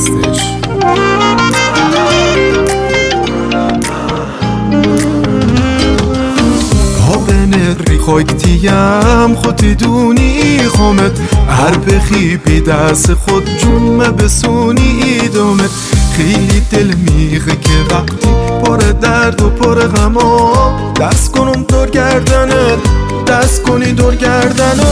هستش. خاکتیم خودی دونی خامت هر بخی بی دست خود جون بسونی دامت. خیلی دل میخه که وقتی پر درد و پر غما دست کنم دور گردنت، دست کنی دور گردنت.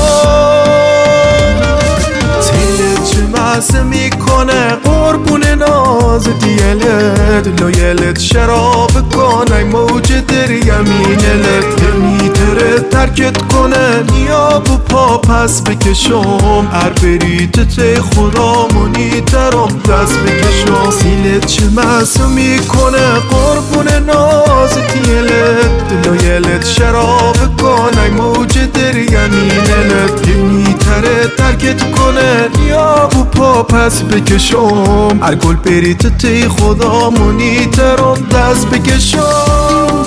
تیلت چه مزه میکنه قربون ناز دیلت، لایلت شراب کنه موج در یمینلت. میتره ترکت کنه نیاب و پا پس بکشم، هر بریت تی خدا منی ترم دست بکشم. سیلت چه مزه میکنه قربون ناز دیلت، لایلت شراب کنه موج در یمینلت. میتره ترکت کنه نیاب و پا پس بکشم، هر گل بریت تی خدا منی ترم دست بکشم.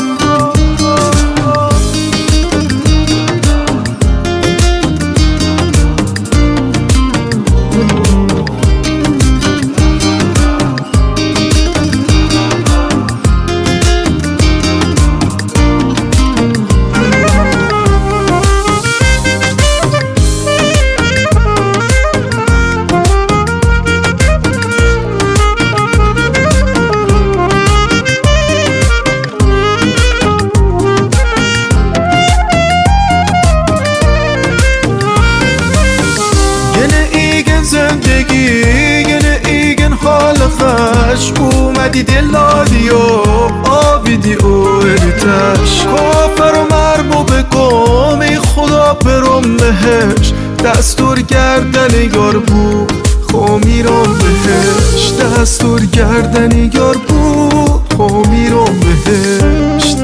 یه ایگن حال خش اومدی دلادی و آویدی او اریتش. کافر و مرمو بگم ای خدا برم بهش، دستور گردن یار بود خو میرم بهش، دستور گردن یار بود خو میرم بهش.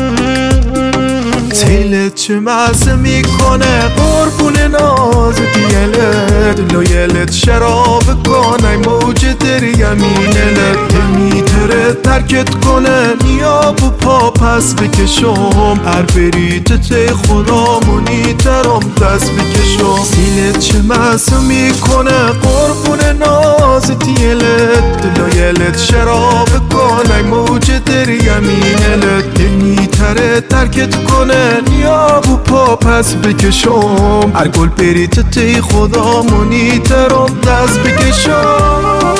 تیلت چه مزه میکنه قربون ناز دیلت، لایلت شراب کنه موج در یمینلت. میتره ترکت کنه نیاب و پا پس بکشم، هر بریت تی خدا منی ترم دست بکشم. سیلت چه مزه میکنه قربون ناز دیلت، لایلت شراب کنه موج در یمینلت. میتره ترکت کنه نیاب و پا پس بکشم، هر گل بریت تی خدا منی ترم دست بکشم.